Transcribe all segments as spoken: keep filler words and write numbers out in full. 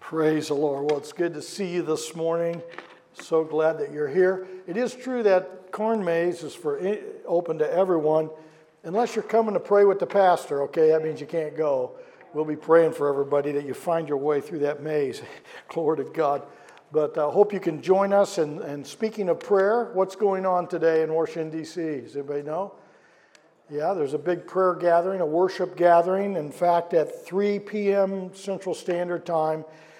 Praise the Lord. Well, it's good to see you this morning. So glad that you're here. It is true that Corn Maze is for open to everyone, unless you're coming to pray with the pastor. Okay, that means you can't go. We'll be praying for everybody that you find your way through that maze. Glory to God. But I uh, hope you can join us. And, and speaking of prayer, what's going on today in Washington, D C? Does anybody know? Yeah, there's a big prayer gathering, a worship gathering. In fact, at three p.m. Central Standard Time,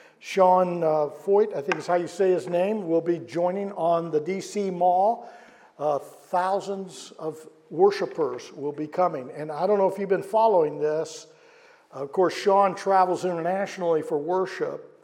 Sean uh, Foyt, I think is how you say his name, will be joining on the D C Mall. Uh, thousands of worshipers will be coming. And I don't know if you've been following this. Of course, Sean travels internationally for worship,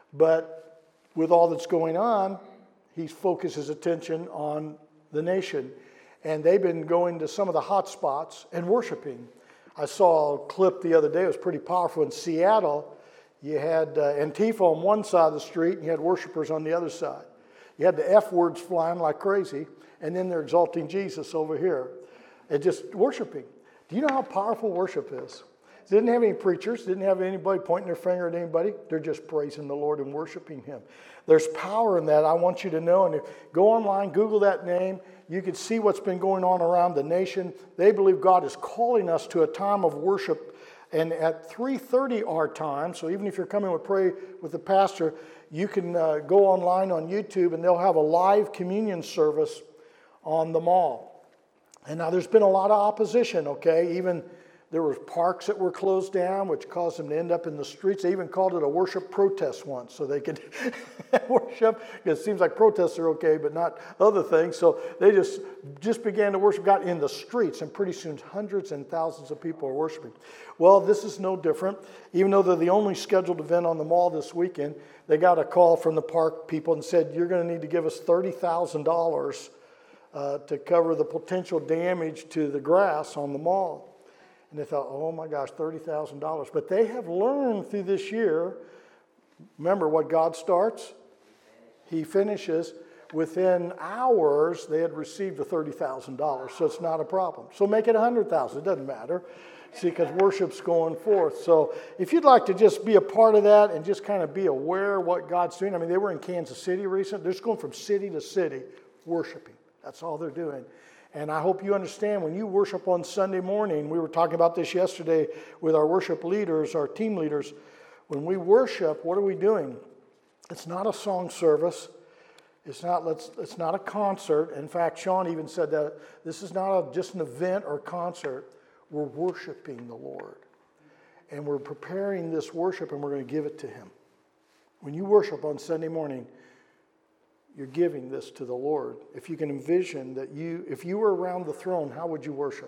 but with all that's going on, he focuses his attention on the nation. And they've been going to some of the hot spots and worshiping. I saw a clip the other day. It was pretty powerful. In Seattle, you had uh, Antifa on one side of the street, and you had worshipers on the other side. You had the F words flying like crazy, and then they're exalting Jesus over here. And just worshiping. Do you know how powerful worship is? They didn't have any preachers, didn't have anybody pointing their finger at anybody. They're just praising the Lord and worshiping Him. There's power in that. I want you to know. And if, go online, Google that name. You can see what's been going on around the nation. They believe God is calling us to a time of worship. And at three thirty our time, so even if you're coming to pray with the pastor, you can uh, go online on YouTube and they'll have a live communion service on the mall. And now there's been a lot of opposition, okay? Even there were parks that were closed down, which caused them to end up in the streets. They even called it a worship protest once, so they could worship. It seems like protests are okay, but not other things. So they just, just began to worship God in the streets, and pretty soon hundreds and thousands of people are worshiping. Well, this is no different. Even though they're the only scheduled event on the mall this weekend, they got a call from the park people and said, you're going to need to give us thirty thousand dollars uh, to cover the potential damage to the grass on the mall. And they thought, oh my gosh, thirty thousand dollars. But they have learned through this year, remember what God starts, He finishes. Within hours, they had received the thirty thousand dollars, so it's not a problem. So make it one hundred thousand dollars, it doesn't matter. See, because worship's going forth. So if you'd like to just be a part of that and just kind of be aware of what God's doing. I mean, they were in Kansas City recently. They're just going from city to city worshiping. That's all they're doing. And I hope you understand when you worship on Sunday morning, we were talking about this yesterday with our worship leaders, our team leaders. When we worship, what are we doing? It's not a song service. It's not, let's, it's not a concert. In fact, Sean even said that this is not a, just an event or concert. We're worshiping the Lord. And we're preparing this worship and we're going to give it to Him. When you worship on Sunday morning, you're giving this to the Lord. If you can envision that you, if you were around the throne, how would you worship?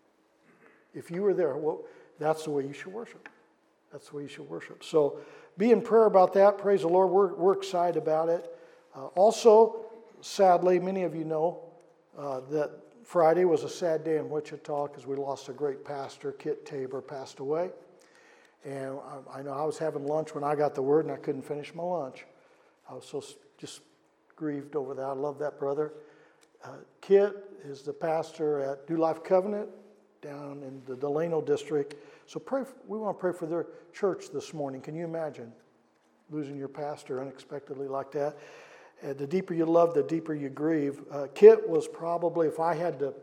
If you were there, well, that's the way you should worship. That's the way you should worship. So be in prayer about that. Praise the Lord. We're, we're excited about it. Uh, also, sadly, many of you know uh, that Friday was a sad day in Wichita because we lost a great pastor. Kit Tabor passed away. And I, I know I was having lunch when I got the word and I couldn't finish my lunch. I was so just grieved over that. I love that brother. Uh, Kit is the pastor at New Life Covenant down in the Delano district. So pray. For, we want to pray for their church this morning. Can you imagine losing your pastor unexpectedly like that? Uh, the deeper you love, the deeper you grieve. Uh, Kit was probably, if I had to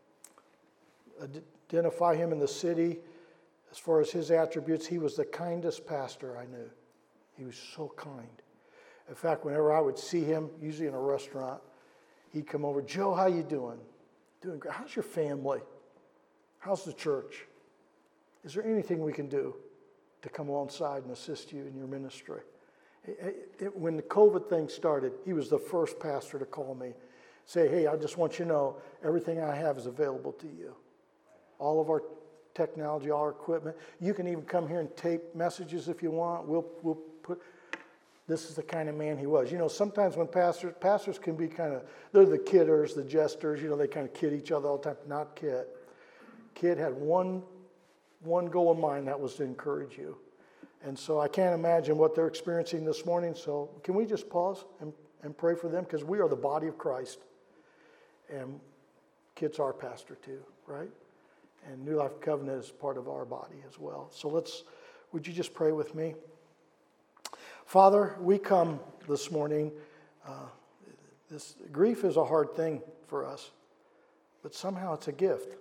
identify him in the city, as far as his attributes, he was the kindest pastor I knew. He was so kind. In fact, whenever I would see him, usually in a restaurant, he'd come over, Joe, how you doing? Doing great. How's your family? How's the church? Is there anything we can do to come alongside and assist you in your ministry? It, it, when the COVID thing started, he was the first pastor to call me, say, hey, I just want you to know everything I have is available to you. All of our technology, all our equipment. You can even come here and tape messages if you want. We'll we'll put... This is the kind of man he was. You know, sometimes when pastors, pastors can be kind of, they're the kidders, the jesters, you know, they kind of kid each other all the time. Not Kit. Kit had one, one goal in mind, that was to encourage you. And so I can't imagine what they're experiencing this morning. So can we just pause and, and pray for them? Because we are the body of Christ. And Kit's our pastor too, right? And New Life Covenant is part of our body as well. So let's, would you just pray with me? Father, we come this morning. Uh, this grief is a hard thing for us, but somehow it's a gift.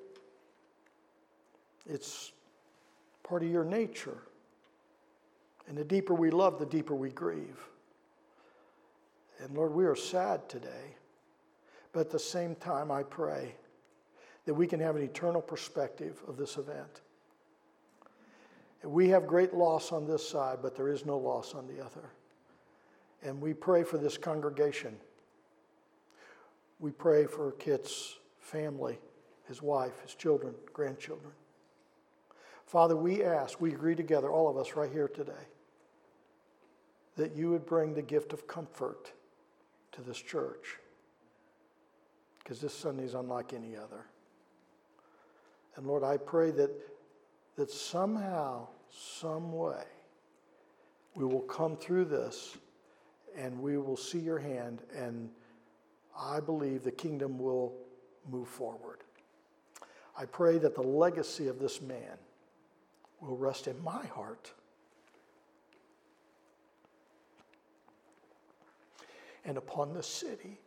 It's part of your nature. And the deeper we love, the deeper we grieve. And Lord, we are sad today. But at the same time, I pray that we can have an eternal perspective of this event. We have great loss on this side, but there is no loss on the other. And we pray for this congregation. We pray for Kit's family, his wife, his children, grandchildren. Father, we ask, we agree together, all of us right here today, that you would bring the gift of comfort to this church. Because this Sunday is unlike any other. And Lord, I pray that, that somehow, some way, we will come through this and we will see your hand, and I believe the kingdom will move forward. I pray that the legacy of this man will rest in my heart and upon the city.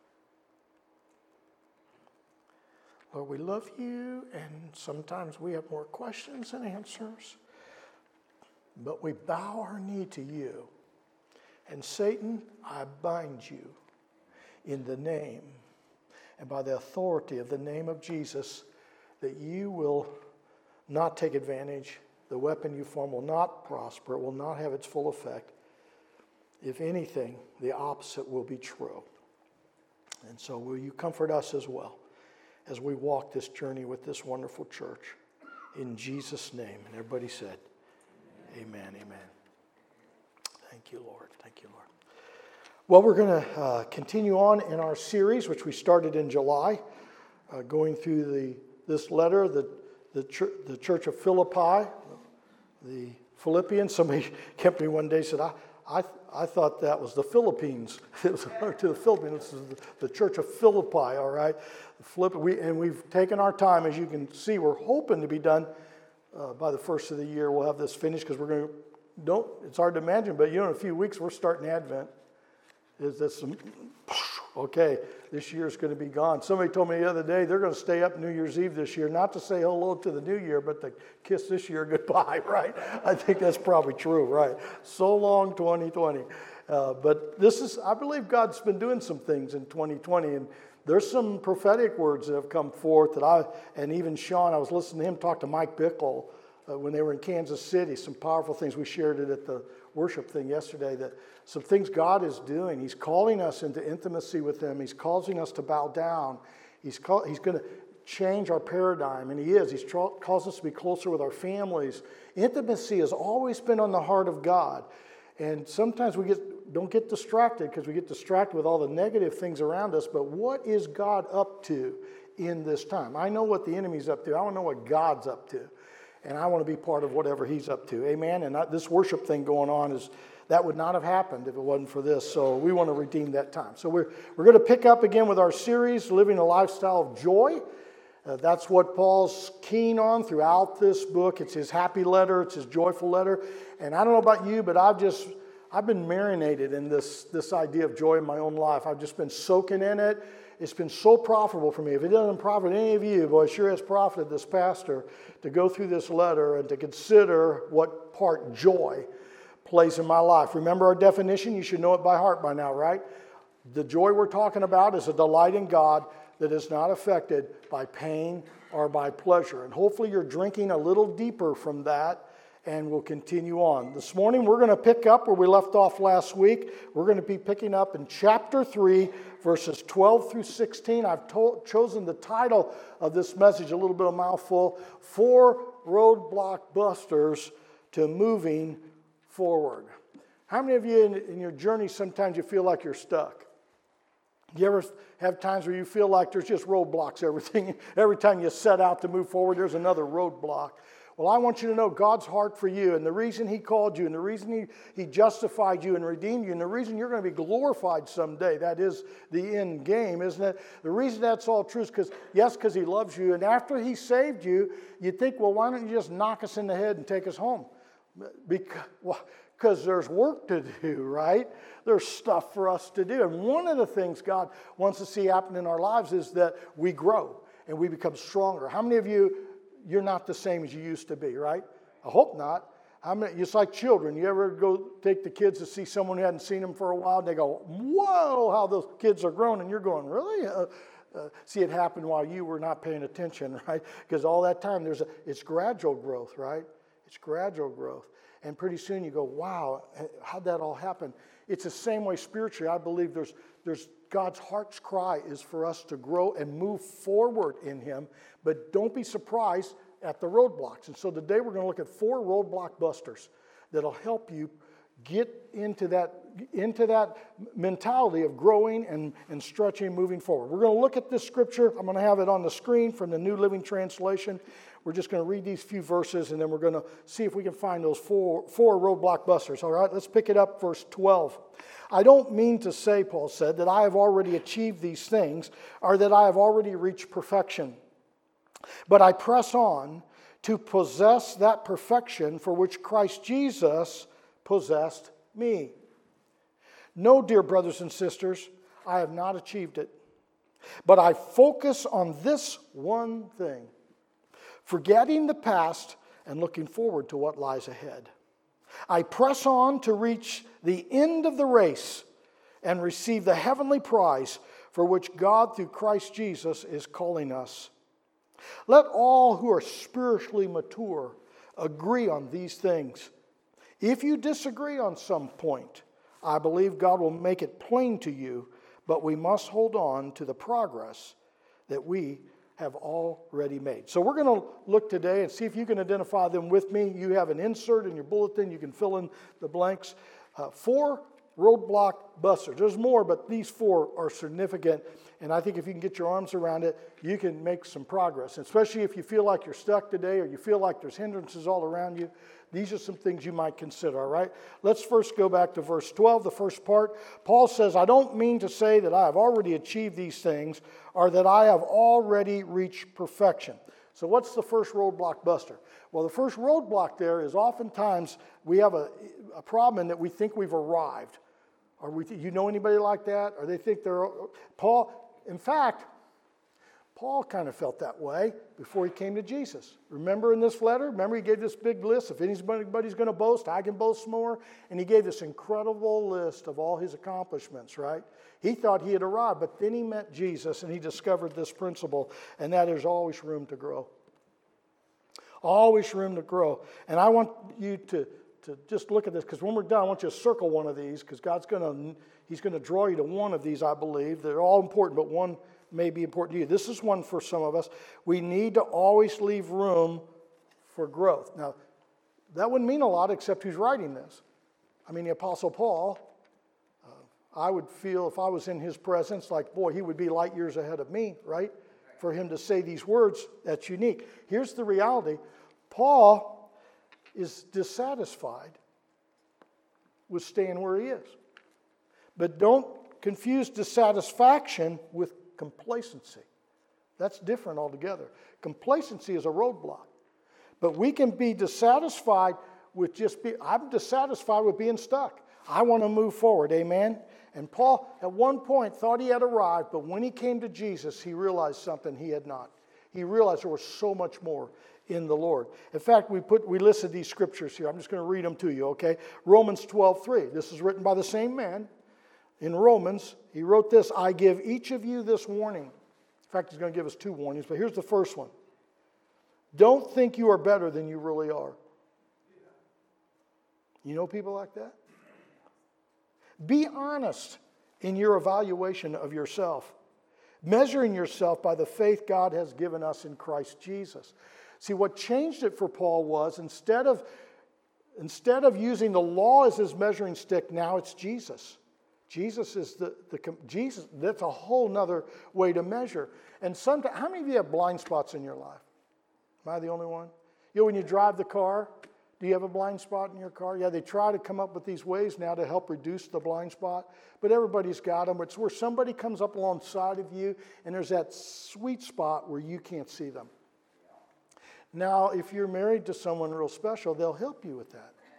Lord, we love you, and sometimes we have more questions than answers, but we bow our knee to you. And Satan, I bind you in the name and by the authority of the name of Jesus, that you will not take advantage. The weapon you form will not prosper. It will not have its full effect. If anything, the opposite will be true. And so will you comfort us as well as we walk this journey with this wonderful church. In Jesus' name. And everybody said, amen, amen. Thank you, Lord. Thank you, Lord. Well, we're going to uh, continue on in our series, which we started in July, uh, going through the this letter, the, the, ch- the Church of Philippi, the Philippians. Somebody came to me one day and said, I, I, I thought that was the Philippines. It was to the Philippines. This is the, the Church of Philippi, all right? Philippi, we, and we've taken our time, as you can see. We're hoping to be done uh, by the first of the year. We'll have this finished because we're going to, don't, it's hard to imagine, but you know, in a few weeks we're starting Advent. Is that some, okay, this year's going to be gone. Somebody told me the other day they're going to stay up New Year's Eve this year, not to say hello to the new year, but to kiss this year goodbye, right? I think that's probably true, right? So long, twenty twenty. Uh, but this is, I believe God's been doing some things in twenty twenty, and there's some prophetic words that have come forth that I, and even Sean, I was listening to him talk to Mike Bickle uh, when they were in Kansas City, some powerful things. We shared it at the worship thing yesterday, that some things God is doing. He's calling us into intimacy with him. He's causing us to bow down. He's call, he's going to change our paradigm, and he is. He's tra- caused us to be closer with our families. Intimacy has always been on the heart of God. And sometimes we get don't get distracted because we get distracted with all the negative things around us. But what is God up to in this time? I know what the enemy's up to. I want to know what God's up to. And I want to be part of whatever he's up to. Amen? And I, this worship thing going on, is that would not have happened if it wasn't for this. So we want to redeem that time. So we're, we're going to pick up again with our series, Living a Lifestyle of Joy. Uh, that's what Paul's keen on throughout this book. It's his happy letter. It's his joyful letter. And I don't know about you, but I've just, I've been marinated in this, this idea of joy in my own life. I've just been soaking in it. It's been so profitable for me. If it doesn't profit any of you, boy, it sure has profited this pastor to go through this letter and to consider what part joy plays in my life. Remember our definition? You should know it by heart by now, right? The joy we're talking about is a delight in God that is not affected by pain or by pleasure. And hopefully you're drinking a little deeper from that, and we'll continue on. This morning we're going to pick up where we left off last week. We're going to be picking up in chapter three, verses twelve through sixteen. I've to- chosen the title of this message, a little bit of a mouthful, Four Roadblock Busters to Moving Forward. How many of you in, in your journey sometimes you feel like you're stuck? You ever have times where you feel like there's just roadblocks, everything, every time you set out to move forward, there's another roadblock. Well, I want you to know God's heart for you, and the reason he called you, and the reason he, he justified you and redeemed you, and the reason you're going to be glorified someday, that is the end game, isn't it? The reason that's all true is because, yes, because he loves you, and after he saved you, you think, well, why don't you just knock us in the head and take us home? Because, well, because there's work to do, right? There's stuff for us to do. And one of the things God wants to see happen in our lives is that we grow and we become stronger. How many of you, you're not the same as you used to be, right? I hope not. How many, it's like children. You ever go take the kids to see someone who hadn't seen them for a while, and they go, whoa, how those kids are growing, and you're going, really? Uh, uh, see, it happened while you were not paying attention, right? Because all that time, there's a, it's gradual growth, right? It's gradual growth. And pretty soon you go, wow, how'd that all happen? It's the same way spiritually. I believe there's, there's God's heart's cry is for us to grow and move forward in Him, but don't be surprised at the roadblocks. And so today we're going to look at four roadblock busters that'll help you get into that, into that mentality of growing and, and stretching and moving forward. We're going to look at this scripture. I'm going to have it on the screen from the New Living Translation. We're just going to read these few verses, and then we're going to see if we can find those four, four roadblock busters. All right, let's pick it up, verse twelve. I don't mean to say, Paul said, that I have already achieved these things or that I have already reached perfection. But I press on to possess that perfection for which Christ Jesus possessed me. No, dear brothers and sisters, I have not achieved it. But I focus on this one thing, forgetting the past and looking forward to what lies ahead. I press on to reach the end of the race and receive the heavenly prize for which God through Christ Jesus is calling us. Let all who are spiritually mature agree on these things. If you disagree on some point, I believe God will make it plain to you, but we must hold on to the progress that we have already made. So we're going to look today and see if you can identify them with me. You have an insert in your bulletin. You can fill in the blanks. Uh, four roadblock busters. There's more, but these four are significant. And I think if you can get your arms around it, you can make some progress. Especially if you feel like you're stuck today or you feel like there's hindrances all around you. These are some things you might consider, all right? Let's first go back to verse twelve, the first part. Paul says, I don't mean to say that I have already achieved these things or that I have already reached perfection. So what's the first roadblock buster? Well, the first roadblock there is oftentimes we have a, a problem in that we think we've arrived. Or we th- you know anybody like that? Or they think they're... Paul, in fact, Paul kind of felt that way before he came to Jesus. Remember in this letter? Remember he gave this big list. If anybody's going to boast, I can boast more. And he gave this incredible list of all his accomplishments, right? He thought he had arrived, but then he met Jesus and he discovered this principle, and that there's always room to grow. Always room to grow. And I want you to, to just look at this, because when we're done, I want you to circle one of these, because God's going to, He's going to draw you to one of these, I believe. They're all important, but one may be important to you. This is one for some of us. We need to always leave room for growth. Now, that wouldn't mean a lot except who's writing this. I mean, the Apostle Paul, uh, I would feel if I was in his presence, like, boy, he would be light years ahead of me, right? For him to say these words, that's unique. Here's the reality. Paul is dissatisfied with staying where he is. But don't confuse dissatisfaction with complacency. That's different altogether. Complacency is a roadblock. But we can be dissatisfied with just be I'm dissatisfied with being stuck. I want to move forward, amen? And Paul at one point thought he had arrived, but when he came to Jesus, he realized something he had not. He realized there was so much more in the Lord. In fact, we put we listed these scriptures here. I'm just going to read them to you, okay? Romans twelve three. This is written by the same man. In Romans, he wrote this, I give each of you this warning. In fact, he's going to give us two warnings, but here's the first one. Don't think you are better than you really are. You know people like that? Be honest in your evaluation of yourself, measuring yourself by the faith God has given us in Christ Jesus. See, what changed it for Paul was instead of, instead of using the law as his measuring stick, now it's Jesus. Jesus is the, the Jesus, that's a whole nother way to measure. And sometimes, how many of you have blind spots in your life? Am I the only one? You know, when you drive the car, do you have a blind spot in your car? Yeah, they try to come up with these ways now to help reduce the blind spot, but everybody's got them. It's where somebody comes up alongside of you, and there's that sweet spot where you can't see them. Now, if you're married to someone real special, they'll help you with that.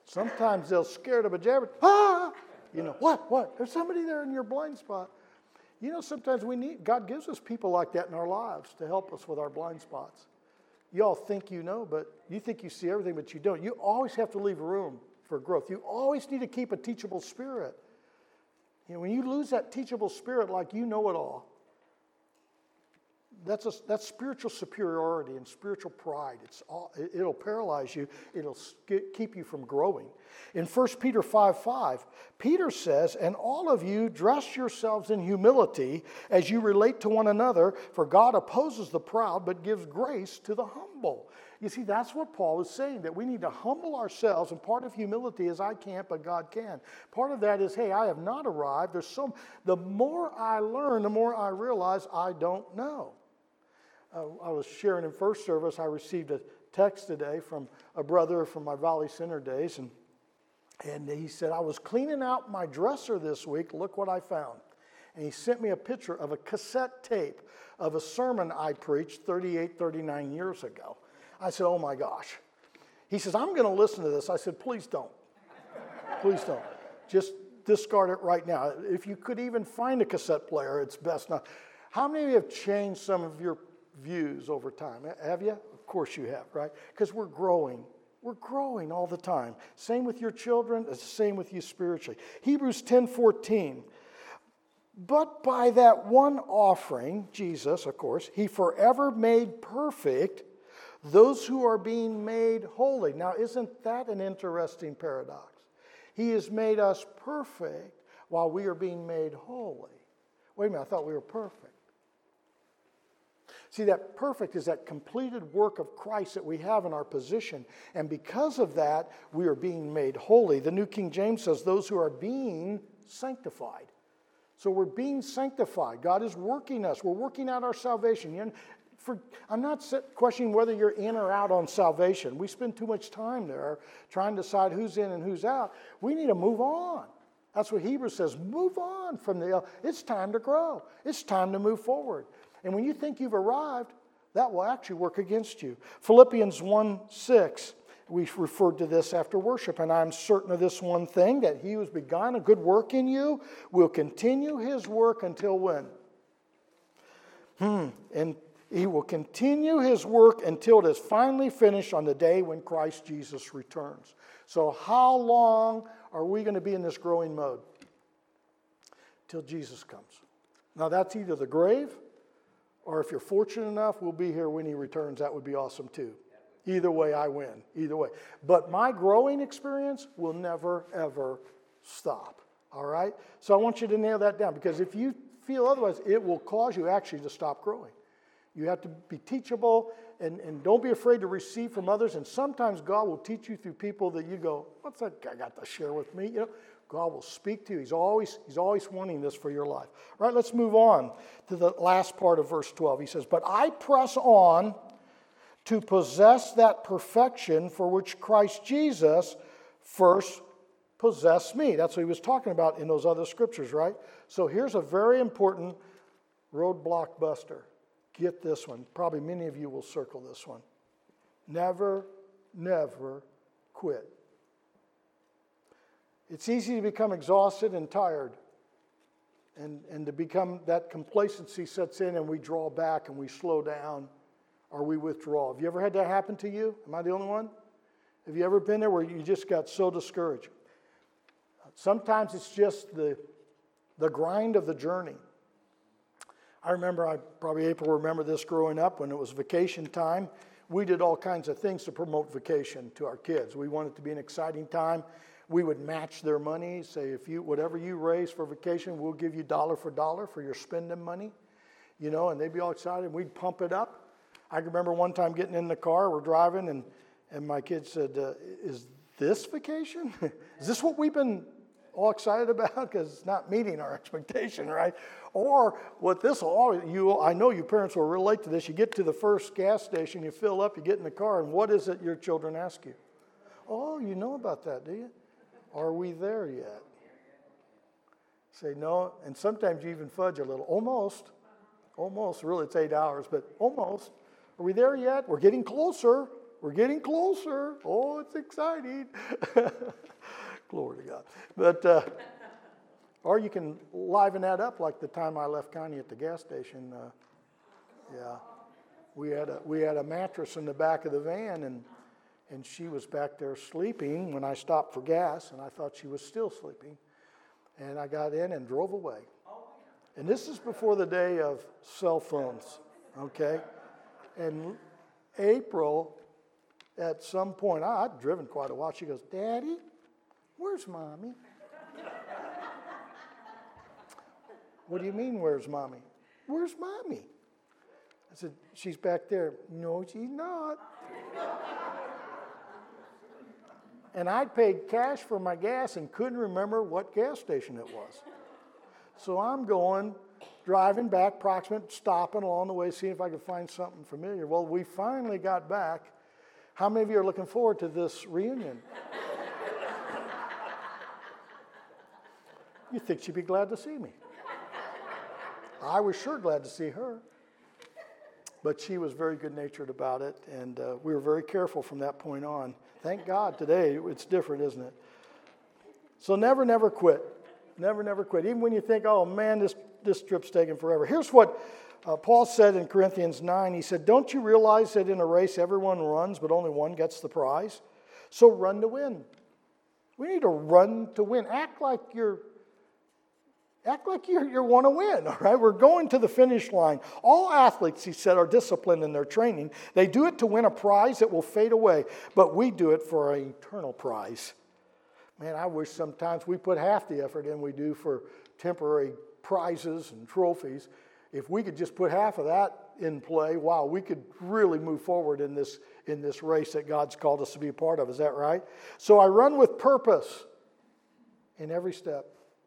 Sometimes they'll scare the bejeebers. Ah! You know, what, what? There's somebody there in your blind spot. You know, sometimes we need, God gives us people like that in our lives to help us with our blind spots. You all think you know, but you think you see everything, but you don't. You always have to leave room for growth. You always need to keep a teachable spirit. You know, when you lose that teachable spirit like you know it all, That's a, that's spiritual superiority and spiritual pride. It's all, it, it'll paralyze you. It'll keep you from growing. In First Peter five five, Peter says, "And all of you dress yourselves in humility as you relate to one another, for God opposes the proud but gives grace to the humble." You see, that's what Paul is saying, that we need to humble ourselves, and part of humility is I can't, but God can. Part of that is, hey, I have not arrived. There's some, the more I learn, the more I realize I don't know. Uh, I was sharing in first service, I received a text today from a brother from my Valley Center days, and, and he said, I was cleaning out my dresser this week, look what I found. And he sent me a picture of a cassette tape of a sermon I preached thirty-eight, thirty-nine years ago. I said, oh my gosh. He says, I'm going to listen to this. I said, please don't. Please don't. Just discard it right now. If you could even find a cassette player, it's best not. How many of you have changed some of your views over time? Have you? Of course you have, right? Because we're growing. We're growing all the time. Same with your children. It's the same with you spiritually. Hebrews ten fourteen. But by that one offering, Jesus, of course, he forever made perfect those who are being made holy. Now, isn't that an interesting paradox? He has made us perfect while we are being made holy. Wait a minute, I thought we were perfect. See, that perfect is that completed work of Christ that we have in our position. And because of that, we are being made holy. The New King James says those who are being sanctified. So we're being sanctified. God is working us. We're working out our salvation. You know, for, I'm not questioning whether you're in or out on salvation. We spend too much time there trying to decide who's in and who's out. We need to move on. That's what Hebrews says. Move on from the, it's time to grow. It's time to move forward. And when you think you've arrived, that will actually work against you. Philippians one six, we referred to this after worship. And I'm certain of this one thing, that he who has begun a good work in you will continue his work until when? Hmm. And he will continue his work until it is finally finished on the day when Christ Jesus returns. So how long are we going to be in this growing mode? Till Jesus comes. Now that's either the grave, or if you're fortunate enough, we'll be here when he returns. That would be awesome too. Either way, I win. Either way. But my growing experience will never, ever stop. All right? So I want you to nail that down, because if you feel otherwise, it will cause you actually to stop growing. You have to be teachable, and, and don't be afraid to receive from others. And sometimes God will teach you through people that you go, what's that guy got to share with me? You know, God will speak to you. He's always, he's always wanting this for your life. All right, let's move on to the last part of verse twelve. He says, but I press on to possess that perfection for which Christ Jesus first possessed me. That's what he was talking about in those other scriptures, right? So here's a very important roadblock buster. Get this one. Probably many of you will circle this one. Never, never quit. It's easy to become exhausted and tired, and, and to become, that complacency sets in and we draw back and we slow down or we withdraw. Have you ever had that happen to you? Am I the only one? Have you ever been there where you just got so discouraged? Sometimes it's just the, the grind of the journey. I remember, I probably April remember this growing up when it was vacation time. We did all kinds of things to promote vacation to our kids. We wanted it to be an exciting time. We would match their money, say, if you whatever you raise for vacation, we'll give you dollar for dollar for your spending money. You know, and they'd be all excited. We'd pump it up. I remember one time getting in the car, we're driving, and, and my kid said, uh, is this vacation? Is this what we've been all excited about? Because it's not meeting our expectation, right? Or what this will always, you, I know you parents will relate to this. You get to the first gas station, you fill up, you get in the car, and what is it your children ask you? Oh, you know about that, do you? Are we there yet? Say no, and sometimes you even fudge a little. Almost. Almost. Really, it's eight hours, but almost. Are we there yet? We're getting closer. We're getting closer. Oh, it's exciting. Glory to God. But, uh, or you can liven that up like the time I left Connie at the gas station. Uh, yeah. We had a we had a mattress in the back of the van, and and she was back there sleeping when I stopped for gas, and I thought she was still sleeping. And I got in and drove away. And this is before the day of cell phones, okay? And April, at some point, I, I'd driven quite a while. She goes, Daddy, where's Mommy? What do you mean, where's Mommy? Where's Mommy? I said, she's back there. No, she's not. And I'd paid cash for my gas and couldn't remember what gas station it was. So I'm going, driving back, proximate, stopping along the way, seeing if I could find something familiar. Well, we finally got back. How many of you are looking forward to this reunion? You think she'd be glad to see me. I was sure glad to see her. But she was very good-natured about it, and uh, we were very careful from that point on. Thank God today it's different, isn't it? So never, never quit. Never, never quit. Even when you think, oh, man, this, this trip's taking forever. Here's what uh, Paul said in Corinthians nine. He said, don't you realize that in a race everyone runs, but only one gets the prize? So run to win. We need to run to win. Act like you're Act like you you want to win, all right? We're going to the finish line. All athletes, he said, are disciplined in their training. They do it to win a prize that will fade away, but we do it for an eternal prize. Man, I wish sometimes we put half the effort in we do for temporary prizes and trophies. If we could just put half of that in play, wow, we could really move forward in this, in this race that God's called us to be a part of. Is that right? So I run with purpose in every step.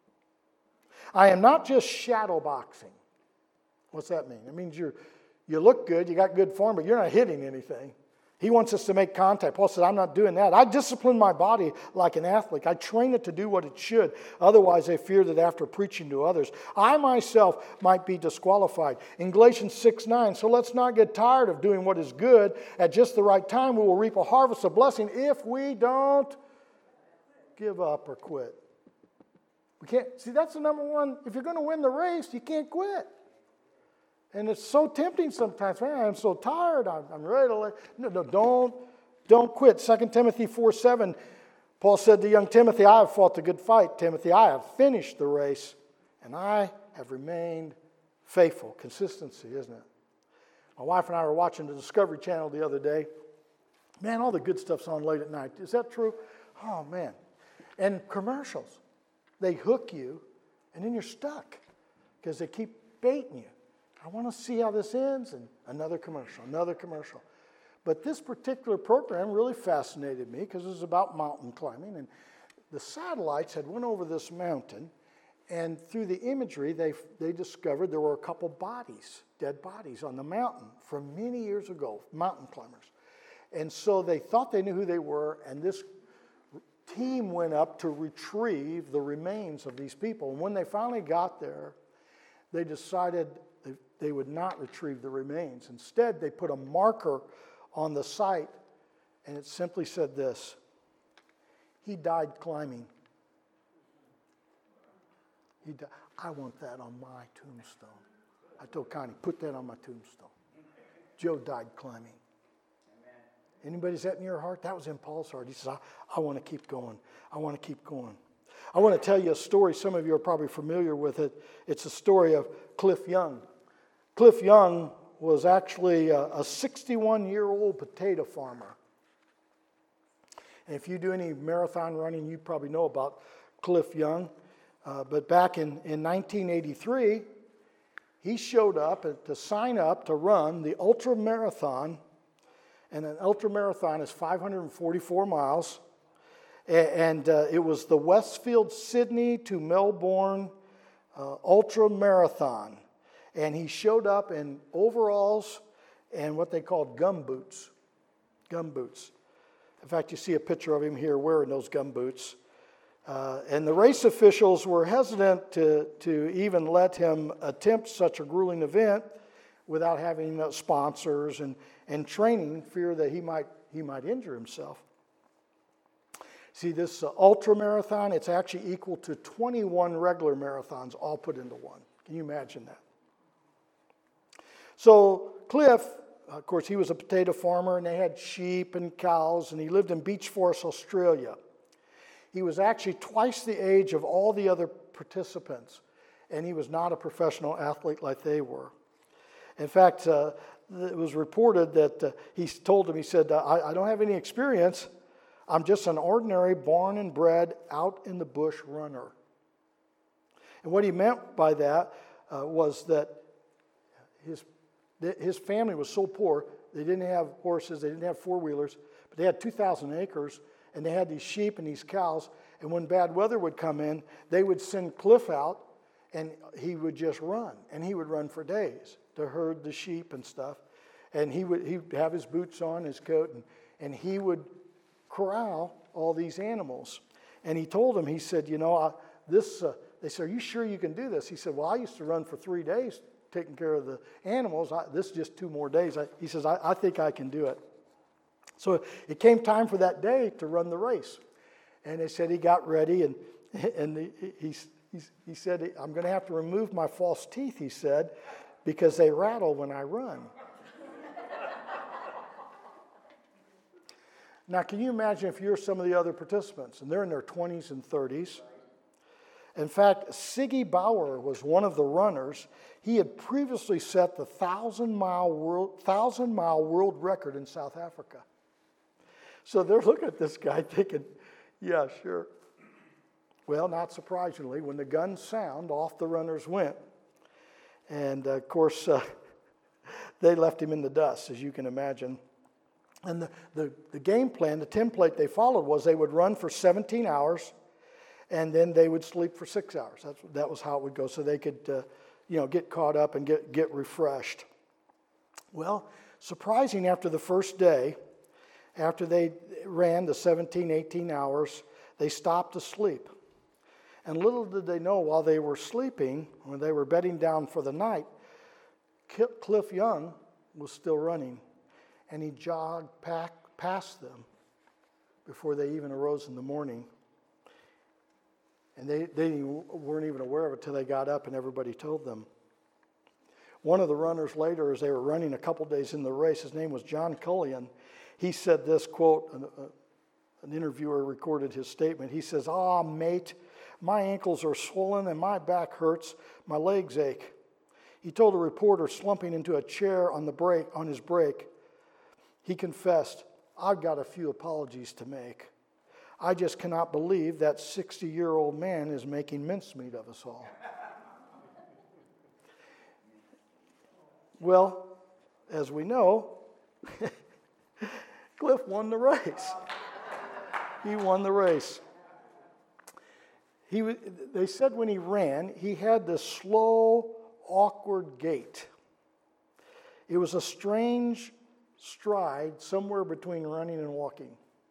I am not just shadow boxing. What's that mean? It means you're, you look good, you got good form, but you're not hitting anything. He wants us to make contact. Paul said, I'm not doing that. I discipline my body like an athlete. I train it to do what it should. Otherwise, I fear that after preaching to others, I myself might be disqualified. In Galatians six nine, so let's not get tired of doing what is good. At just the right time, we will reap a harvest of blessing if we don't give up or quit. We can't, see, that's the number one. If you're going to win the race, you can't quit. And it's so tempting sometimes. Man, I'm so tired. I'm, I'm ready to let. No, no, don't, don't quit. Second Timothy four seven, Paul said to young Timothy, I have fought the good fight, Timothy. I have finished the race, and I have remained faithful. Consistency, isn't it? My wife and I were watching the Discovery Channel the other day. Man, all the good stuff's on late at night. Is that true? Oh, man. And commercials. They hook you, and then you're stuck because they keep baiting you. I want to see how this ends, and another commercial, another commercial. But this particular program really fascinated me because it was about mountain climbing, and the satellites had went over this mountain, and through the imagery, they they discovered there were a couple bodies, dead bodies on the mountain from many years ago, mountain climbers. And so they thought they knew who they were, and this team went up to retrieve the remains of these people. And when they finally got there, they decided they, they would not retrieve the remains. Instead, they put a marker on the site, and it simply said this: he died climbing. He died. I want that on my tombstone. I told Connie, put that on my tombstone. Joe died climbing. Anybody's that in your heart? That was in Paul's heart. He says, I, I want to keep going. I want to keep going. I want to tell you a story. Some of you are probably familiar with it. It's a story of Cliff Young. Cliff Young was actually a sixty-one-year-old potato farmer. And if you do any marathon running, you probably know about Cliff Young. Uh, but back in, in nineteen eighty-three, he showed up to sign up to run the ultra marathon. And an ultra marathon is five hundred forty-four miles. And uh, it was the Westfield Sydney to Melbourne uh, ultra marathon. And he showed up in overalls and what they called gum boots. Gum boots. In fact, you see a picture of him here wearing those gum boots. Uh, and the race officials were hesitant to, to even let him attempt such a grueling event. without having uh, sponsors and, and training, fear that he might, he might injure himself. See, this uh, ultra marathon, it's actually equal to twenty-one regular marathons all put into one. Can you imagine that? So Cliff, of course, he was a potato farmer, and they had sheep and cows, and he lived in Beech Forest, Australia. He was actually twice the age of all the other participants, and he was not a professional athlete like they were. In fact, uh, it was reported that uh, he told them, he said, I, I don't have any experience. I'm just an ordinary born and bred out in the bush runner. And what he meant by that uh, was that his, his family was so poor, they didn't have horses, they didn't have four-wheelers, but they had two thousand acres, and they had these sheep and these cows, and when bad weather would come in, they would send Cliff out, and he would just run, and he would run for days to herd the sheep and stuff, and he would he'd have his boots on, his coat, and, and he would corral all these animals. And he told them, he said, you know, I, this, uh, they said, are you sure you can do this? He said, well, I used to run for three days taking care of the animals. I, this is just two more days. I, he says, I, I think I can do it. So it came time for that day to run the race. And they said he got ready, and, and he, he, he, he said, I'm going to have to remove my false teeth, he said, because they rattle when I run. Now, can you imagine if you're some of the other participants, and they're in their twenties and thirties? In fact, Siggy Bauer was one of the runners. He had previously set the thousand-mile world, thousand-mile world record in South Africa. So they're looking at this guy thinking, yeah, sure. Well, not surprisingly, when the guns sound, off the runners went. And, uh, of course, uh, they left him in the dust, as you can imagine. And the, the, the game plan, the template they followed was they would run for seventeen hours, and then they would sleep for six hours. That's, that was how it would go, so they could uh, you know, get caught up and get, get refreshed. Well, surprising, after the first day, after they ran the seventeen, eighteen hours, they stopped to sleep. And little did they know, while they were sleeping, when they were bedding down for the night, Cliff Young was still running. And he jogged back past them before they even arose in the morning. And they, they weren't even aware of it until they got up and everybody told them. One of the runners later, as they were running a couple days in the race, his name was John Cullion. He said this, quote, an, uh, an interviewer recorded his statement. He says, "Ah, mate, my ankles are swollen and my back hurts, my legs ache." He told a reporter, slumping into a chair on the break, on his break, he confessed, "I've got a few apologies to make. I just cannot believe that sixty-year-old man is making mincemeat of us all." Well, as we know, Cliff won the race. He won the race. He, they said when he ran, he had this slow, awkward gait. It was a strange stride somewhere between running and walking.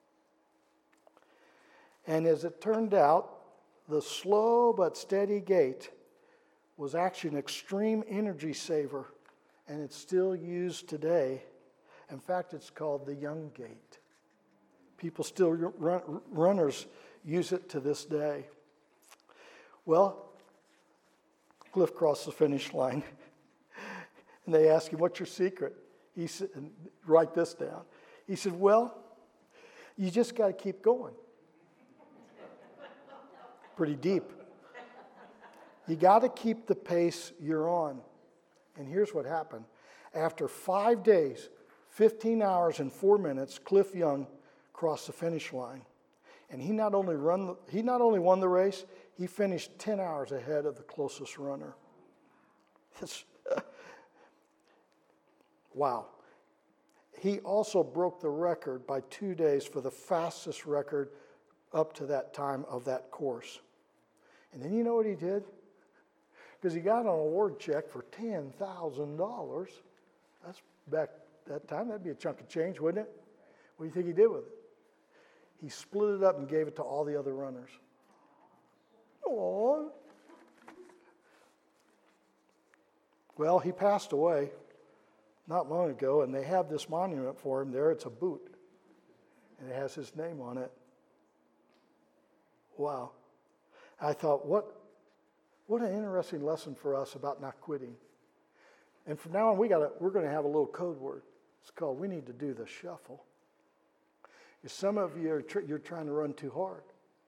And as it turned out, the slow but steady gait was actually an extreme energy saver, and it's still used today. In fact, it's called the Young Gait. People still, run, runners use it to this day. Well, Cliff crossed the finish line, and they asked him, "What's your secret?" He said, and write this down. He said, "Well, you just got to keep going." Pretty deep. You got to keep the pace you're on. And here's what happened. After five days, fifteen hours and four minutes, Cliff Young crossed the finish line. And he not only run the, he not only won the race, he finished ten hours ahead of the closest runner. It's, wow. He also broke the record by two days for the fastest record up to that time of that course. And then you know what he did? Because he got an award check for ten thousand dollars. That's back that time, that'd be a chunk of change, wouldn't it? What do you think he did with it? He split it up and gave it to all the other runners. Oh. Well, he passed away not long ago, and they have this monument for him there. It's a boot, and it has his name on it. Wow. I thought, what, what an interesting lesson for us about not quitting. And from now on, we gotta, we're going to have a little code word. It's called, we need to do the shuffle. Some of you, are tr- you're trying to run too hard.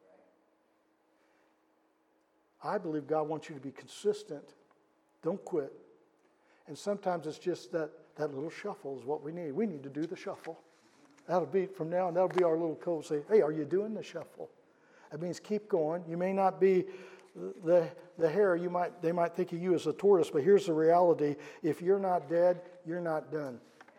I believe God wants you to be consistent. Don't quit. And sometimes it's just that, that little shuffle is what we need. We need to do the shuffle. That'll be, from now on, that'll be our little code. Say, hey, are you doing the shuffle? That means keep going. You may not be the, the hare. You might, they might think of you as a tortoise, but here's the reality. If you're not dead, you're not done.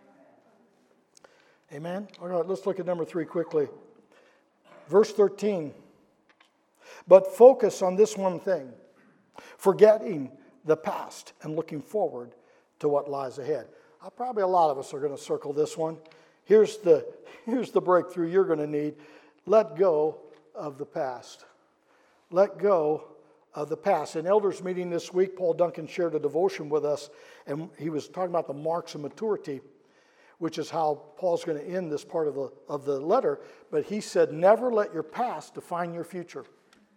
Amen? All right, let's look at number three quickly. Verse thirteen. But focus on this one thing, forgetting the past and looking forward to what lies ahead. Uh, probably a lot of us are going to circle this one. Here's the, here's the breakthrough you're going to need. Let go of the past. Let go of the past. In elders meeting this week, Paul Duncan shared a devotion with us, and he was talking about the marks of maturity, which is how Paul's going to end this part of the, of the letter. But he said, never let your past define your future.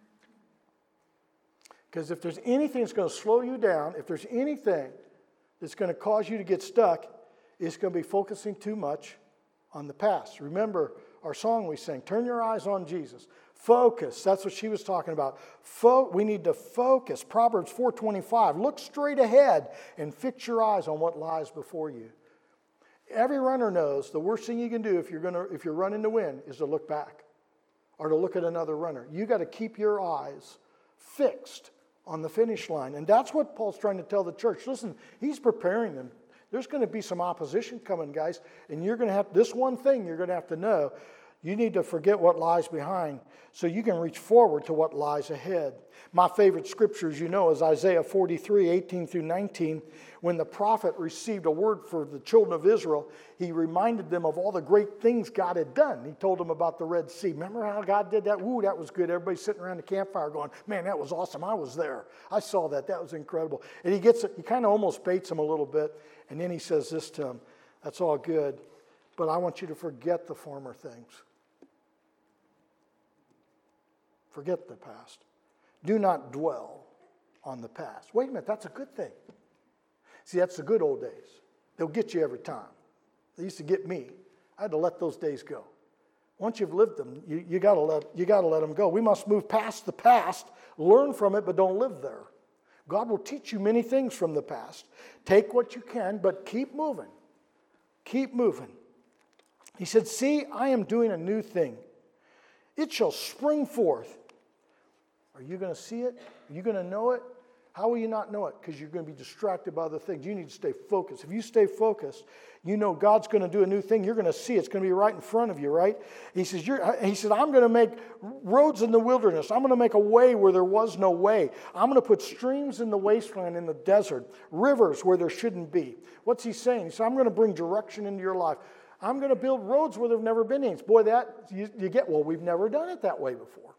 Because if there's anything that's going to slow you down, if there's anything that's going to cause you to get stuck, it's going to be focusing too much on the past. Remember our song we sang, turn your eyes on Jesus. Focus, that's what she was talking about. Fo- we need to focus. Proverbs four twenty-five, look straight ahead and fix your eyes on what lies before you. Every runner knows the worst thing you can do if you're going to if you're running to win is to look back or to look at another runner. You got to keep your eyes fixed on the finish line. And that's what Paul's trying to tell the church. Listen, he's preparing them. There's going to be some opposition coming, guys, and you're going to have this one thing you're going to have to know. You need to forget what lies behind so you can reach forward to what lies ahead. My favorite scripture, as you know, is Isaiah forty-three, eighteen through nineteen. When the prophet received a word for the children of Israel, he reminded them of all the great things God had done. He told them about the Red Sea. Remember how God did that? Ooh, that was good. Everybody sitting around the campfire going, man, that was awesome. I was there. I saw that. That was incredible. And he gets, he kind of almost baits them a little bit. And then he says this to them, that's all good, but I want you to forget the former things. Forget the past. Do not dwell on the past. Wait a minute, that's a good thing. See, that's the good old days. They'll get you every time. They used to get me. I had to let those days go. Once you've lived them, you, you gotta let you gotta let them go. We must move past the past, learn from it, but don't live there. God will teach you many things from the past. Take what you can, but keep moving. Keep moving. He said, see, I am doing a new thing. It shall spring forth. Are you going to see it? Are you going to know it? How will you not know it? Because you're going to be distracted by other things. You need to stay focused. If you stay focused, you know God's going to do a new thing. You're going to see it. It's going to be right in front of you, right? He says, you're, he said, I'm going to make roads in the wilderness. I'm going to make a way where there was no way. I'm going to put streams in the wasteland, in the desert, rivers where there shouldn't be. What's he saying? He said, I'm going to bring direction into your life. I'm going to build roads where there have never been any. Boy, that you, you get, well, we've never done it that way before.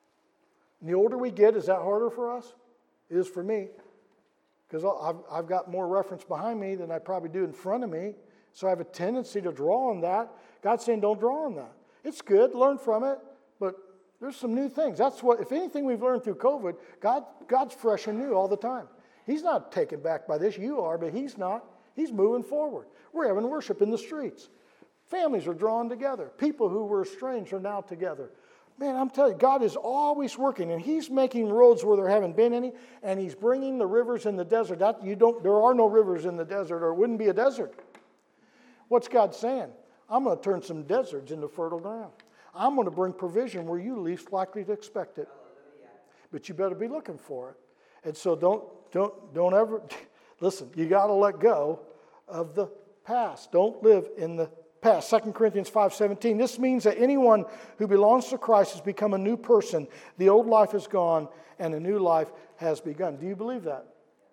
And the older we get, is that harder for us? It is for me. Because I've, I've got more reference behind me than I probably do in front of me. So I have a tendency to draw on that. God's saying, don't draw on that. It's good, learn from it, but there's some new things. That's what, if anything we've learned through COVID, God, God's fresh and new all the time. He's not taken back by this. You are, but he's not. He's moving forward. We're having worship in the streets. Families are drawn together. People who were estranged are now together. Man, I'm telling you, God is always working, and he's making roads where there haven't been any, and he's bringing the rivers in the desert. That, you don't, there are no rivers in the desert, or it wouldn't be a desert. What's God saying? I'm going to turn some deserts into fertile ground. I'm going to bring provision where you least likely to expect it. But you better be looking for it. And so don't, don't, don't ever, listen, you got to let go of the past. Don't live in the past. Second Corinthians five seventeen. This means that anyone who belongs to Christ has become a new person. The old life is gone and a new life has begun. Do you believe that?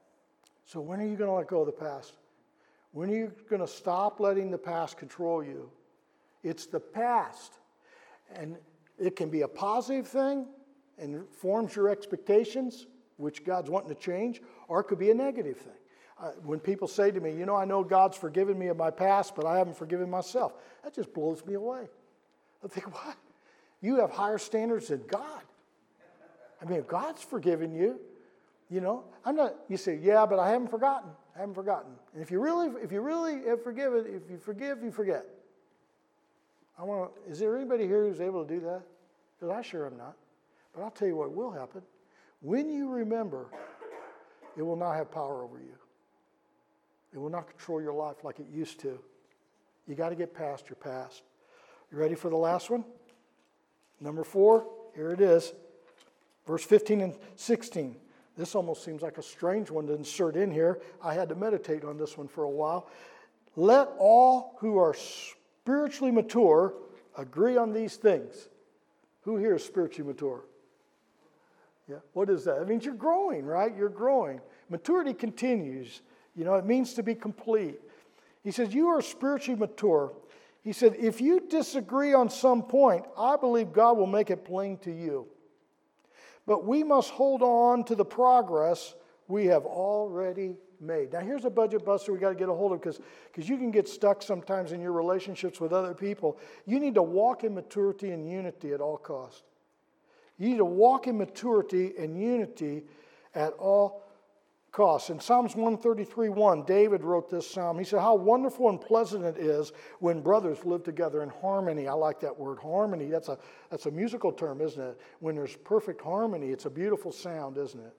So when are you going to let go of the past? When are you going to stop letting the past control you? It's the past. And it can be a positive thing and forms your expectations, which God's wanting to change, or it could be a negative thing. I, when people say to me, you know, I know God's forgiven me of my past, but I haven't forgiven myself, that just blows me away. I think, what? You have higher standards than God. I mean, if God's forgiven you, you know, I'm not, you say, yeah, but I haven't forgotten. I haven't forgotten. And if you really, if you really have forgiven, if you forgive, you forget. I want to, is there anybody here who's able to do that? Because I sure am not. But I'll tell you what will happen. When you remember, it will not have power over you. It will not control your life like it used to. You got to get past your past. You ready for the last one? Number four, here it is. Verse fifteen and sixteen. This almost seems like a strange one to insert in here. I had to meditate on this one for a while. Let all who are spiritually mature agree on these things. Who here is spiritually mature? Yeah. What is that? It means you're growing, right? You're growing. Maturity continues. You know, it means to be complete. He says, you are spiritually mature. He said, if you disagree on some point, I believe God will make it plain to you. But we must hold on to the progress we have already made. Now, here's a budget buster we got to get a hold of because because you can get stuck sometimes in your relationships with other people. You need to walk in maturity and unity at all costs. You need to walk in maturity and unity at all costs. In Psalms one thirty-three one, David wrote this psalm. He said, how wonderful and pleasant it is when brothers live together in harmony. I like that word, harmony. That's a, that's a musical term, isn't it? When there's perfect harmony, it's a beautiful sound, isn't it?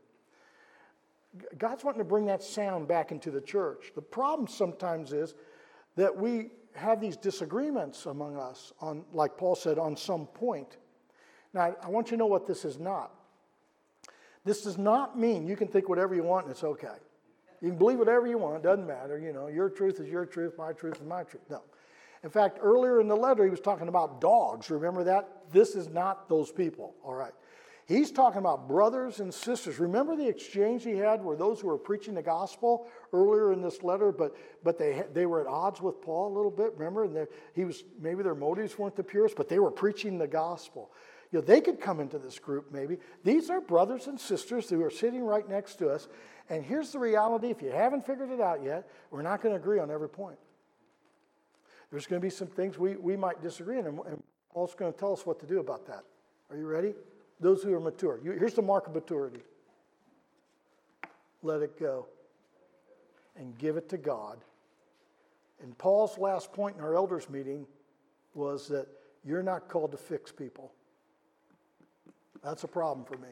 God's wanting to bring that sound back into the church. The problem sometimes is that we have these disagreements among us on, like Paul said, on some point. Now, I want you to know what this is not. This does not mean you can think whatever you want and it's okay. You can believe whatever you want, it doesn't matter. You know, your truth is your truth, my truth is my truth. No. In fact, earlier in the letter, he was talking about dogs. Remember that? This is not those people, all right. He's talking about brothers and sisters. Remember the exchange he had where those who were preaching the gospel earlier in this letter, but but they they were at odds with Paul a little bit, remember? And he was maybe their motives weren't the purest, but they were preaching the gospel. You know, they could come into this group maybe. These are brothers and sisters who are sitting right next to us. And here's the reality. If you haven't figured it out yet, we're not going to agree on every point. There's going to be some things we, we might disagree on, and, and Paul's going to tell us what to do about that. Are you ready? Those who are mature. You, here's the mark of maturity. Let it go. And give it to God. And Paul's last point in our elders meeting was that you're not called to fix people. That's a problem for me.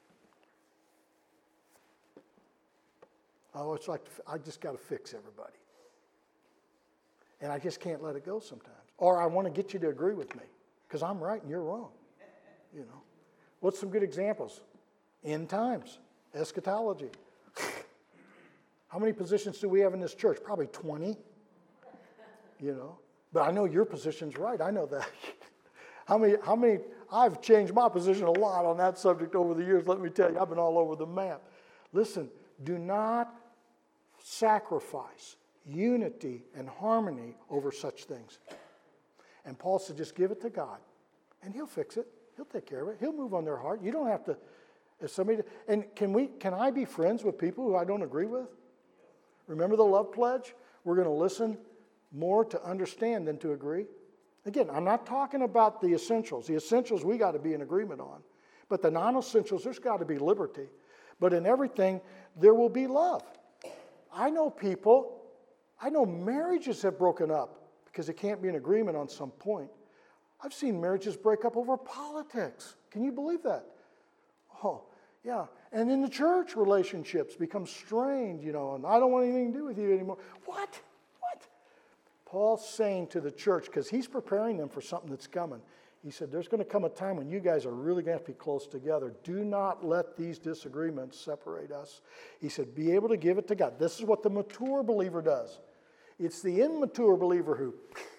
Oh, it's like I just got to fix everybody. And I just can't let it go sometimes. Or I want to get you to agree with me because I'm right and you're wrong. You know. What's some good examples? End times, eschatology. How many positions do we have in this church? Probably twenty. You know. But I know your position's right. I know that. How many, how many, I've changed my position a lot on that subject over the years. Let me tell you, I've been all over the map. Listen, do not sacrifice unity and harmony over such things. And Paul said, just give it to God, and he'll fix it. He'll take care of it. He'll move on their heart. You don't have to, if somebody, and can we, can I be friends with people who I don't agree with? Remember the love pledge? We're going to listen more to understand than to agree. Again, I'm not talking about the essentials. The essentials we got to be in agreement on. But the non-essentials, there's got to be liberty. But in everything, there will be love. I know people, I know marriages have broken up because they can't be in agreement on some point. I've seen marriages break up over politics. Can you believe that? Oh, yeah. And in the church, relationships become strained, you know, and I don't want anything to do with you anymore. What? What? Paul's saying to the church, because he's preparing them for something that's coming. He said, there's going to come a time when you guys are really going to have to be close together. Do not let these disagreements separate us. He said, be able to give it to God. This is what the mature believer does. It's the immature believer who,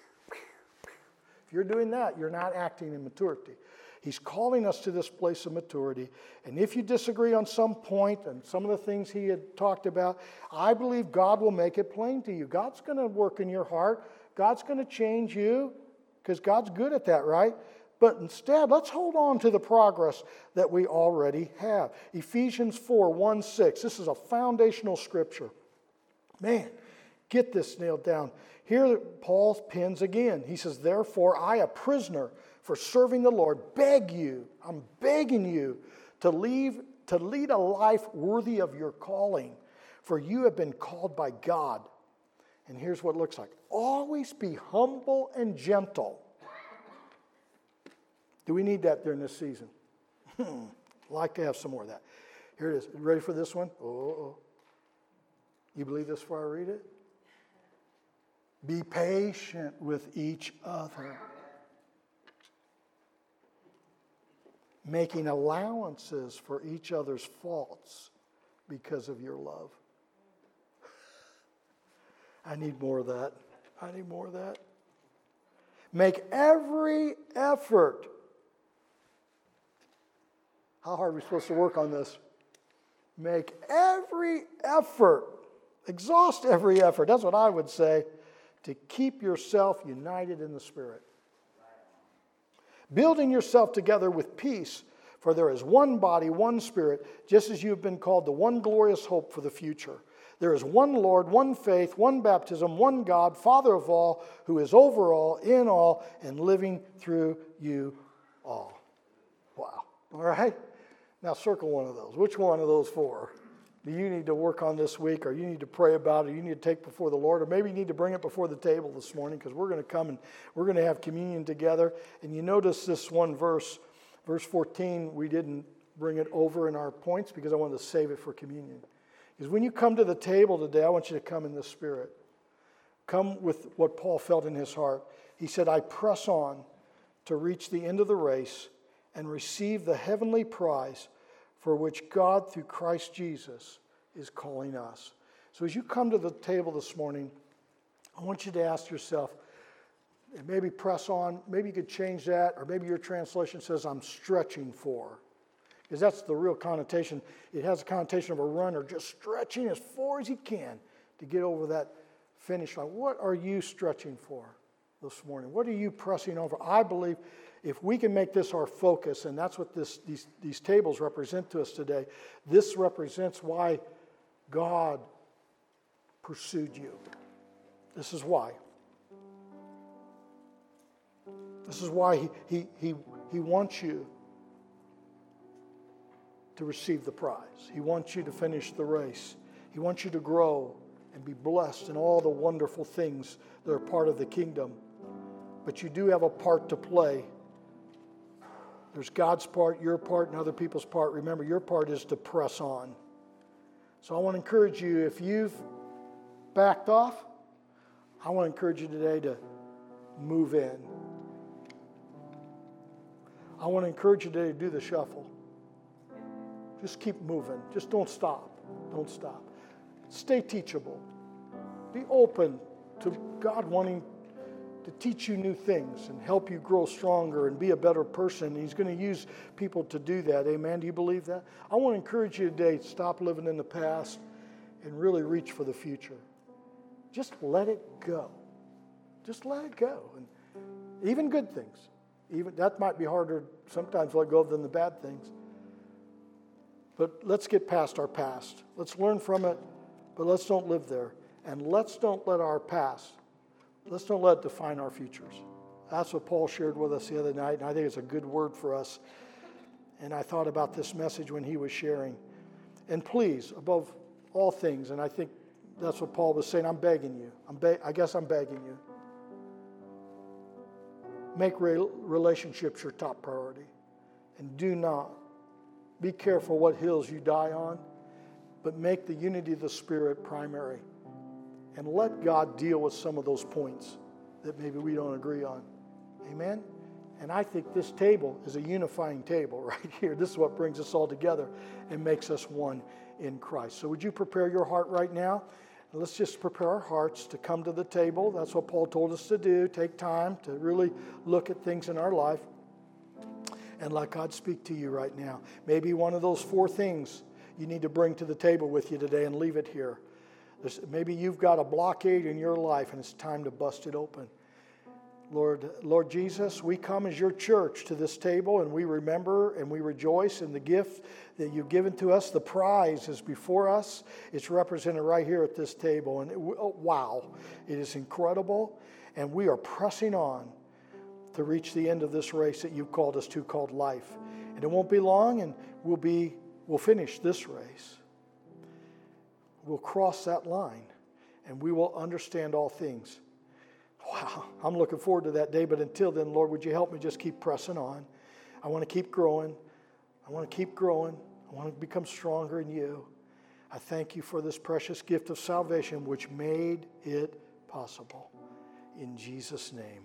if you're doing that, you're not acting in maturity. He's calling us to this place of maturity. And if you disagree on some point and some of the things he had talked about, I believe God will make it plain to you. God's going to work in your heart. God's going to change you because God's good at that, right? But instead, let's hold on to the progress that we already have. Ephesians four, one, six. This is a foundational scripture. Man, get this nailed down. Here Paul pins again. He says, therefore, I, a prisoner for serving the Lord, beg you, I'm begging you to leave, to lead a life worthy of your calling. For you have been called by God. And here's what it looks like. Always be humble and gentle. Do we need that during this season? Hmm. Like to have some more of that. Here it is. You ready for this one? Oh, you believe this before I read it? Be patient with each other, making allowances for each other's faults because of your love. I need more of that. I need more of that. Make every effort. How hard are we supposed to work on this? Make every effort, exhaust every effort, that's what I would say, to keep yourself united in the Spirit. Building yourself together with peace, for there is one body, one Spirit, just as you have been called to one glorious hope for the future. There is one Lord, one faith, one baptism, one God, Father of all, who is over all, in all, and living through you all. Wow. All right? Now circle one of those. Which one of those four do you need to work on this week, or you need to pray about, or you need to take before the Lord, or maybe you need to bring it before the table this morning, because we're going to come and we're going to have communion together. And you notice this one verse, verse fourteen, we didn't bring it over in our points because I wanted to save it for communion. Because when you come to the table today, I want you to come in the Spirit. Come with what Paul felt in his heart. He said, I press on to reach the end of the race and receive the heavenly prize for which God, through Christ Jesus, is calling us. So as you come to the table this morning, I want you to ask yourself, and maybe press on, maybe you could change that, or maybe your translation says, I'm stretching for. Because that's the real connotation. It has a connotation of a runner just stretching as far as he can to get over that finish line. What are you stretching for this morning? What are you pressing over? I believe if we can make this our focus, and that's what this, these, these tables represent to us today, this represents why God pursued you. This is why. This is why he, he, he, he wants you to receive the prize. He wants you to finish the race. He wants you to grow and be blessed in all the wonderful things that are part of the kingdom. But you do have a part to play. There's God's part, your part, and other people's part. Remember, your part is to press on. So I want to encourage you, if you've backed off, I want to encourage you today to move in. I want to encourage you today to do the shuffle. Just keep moving. Just don't stop. Don't stop. Stay teachable. Be open to God wanting to teach you new things and help you grow stronger and be a better person. He's going to use people to do that. Amen. Do you believe that? I want to encourage you today to stop living in the past and really reach for the future. Just let it go. Just let it go. And even good things. Even that might be harder sometimes to let go than the bad things. But let's get past our past. Let's learn from it, but let's don't live there. And let's don't let our past, let's don't let it define our futures. That's what Paul shared with us the other night, and I think it's a good word for us. And I thought about this message when he was sharing. And please, above all things, and I think that's what Paul was saying, I'm begging you. I'm be- I guess I'm begging you. Make re- relationships your top priority. And do not. Be careful what hills you die on, but make the unity of the Spirit primary. And let God deal with some of those points that maybe we don't agree on. Amen? And I think this table is a unifying table right here. This is what brings us all together and makes us one in Christ. So would you prepare your heart right now? And let's just prepare our hearts to come to the table. That's what Paul told us to do. Take time to really look at things in our life. And let God speak to you right now. Maybe one of those four things you need to bring to the table with you today and leave it here. There's, maybe you've got a blockade in your life and it's time to bust it open. Lord, Lord Jesus, we come as your church to this table, and we remember and we rejoice in the gift that you've given to us. The prize is before us. It's represented right here at this table. And it, oh, wow, it is incredible. And we are pressing on to reach the end of this race that you've called us to, called life. And it won't be long, and we'll be we'll finish this race. We'll cross that line, and we will understand all things. Wow, I'm looking forward to that day, but until then, Lord, would you help me just keep pressing on? I want to keep growing. I want to keep growing. I want to become stronger in you. I thank you for this precious gift of salvation which made it possible. In Jesus' name,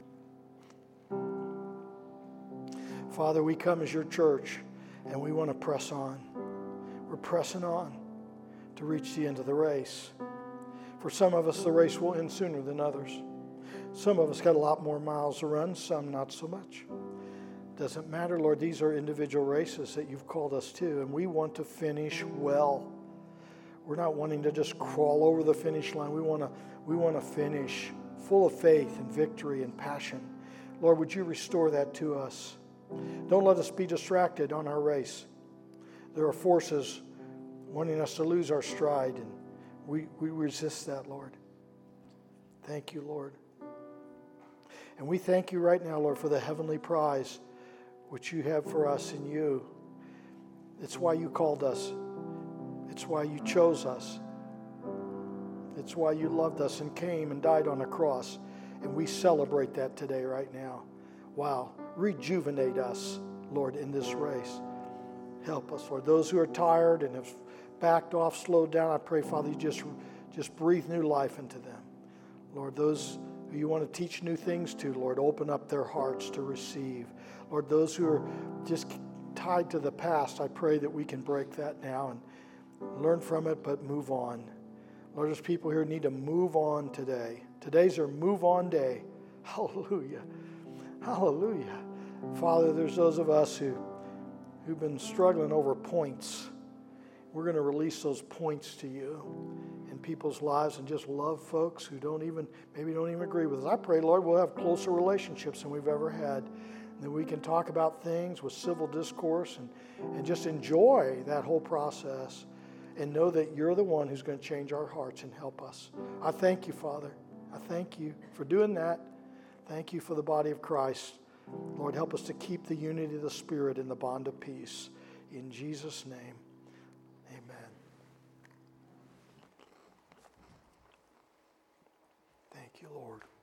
amen. Father, we come as your church, and we want to press on. We're pressing on to reach the end of the race. For some of us, the race will end sooner than others. Some of us got a lot more miles to run, some not so much. Doesn't matter, Lord. These are individual races that you've called us to, and we want to finish well. We're not wanting to just crawl over the finish line. We want to, we want to finish full of faith and victory and passion. Lord, would you restore that to us? Don't let us be distracted on our race. There are forces wanting us to lose our stride, and we, we resist that, Lord. Thank you, Lord. And we thank you right now, Lord, for the heavenly prize which you have for us in you. It's why you called us. It's why you chose us. It's why you loved us and came and died on a cross. And we celebrate that today, right now. Wow. Rejuvenate us, Lord, in this race. Help us, Lord. Those who are tired and have backed off, slowed down, I pray, Father, you just, just breathe new life into them. Lord, those who you want to teach new things to, Lord, open up their hearts to receive. Lord, those who are just tied to the past, I pray that we can break that now and learn from it, but move on. Lord, there's people here who need to move on today. Today's their move on day. Hallelujah. Hallelujah. Father, there's those of us who, who've been struggling over points. We're going to release those points to you in people's lives and just love folks who don't even, maybe don't even agree with us. I pray, Lord, we'll have closer relationships than we've ever had. And that we can talk about things with civil discourse and, and just enjoy that whole process and know that you're the one who's going to change our hearts and help us. I thank you, Father. I thank you for doing that. Thank you for the body of Christ. Lord, help us to keep the unity of the Spirit in the bond of peace. In Jesus' name, amen. Thank you, Lord.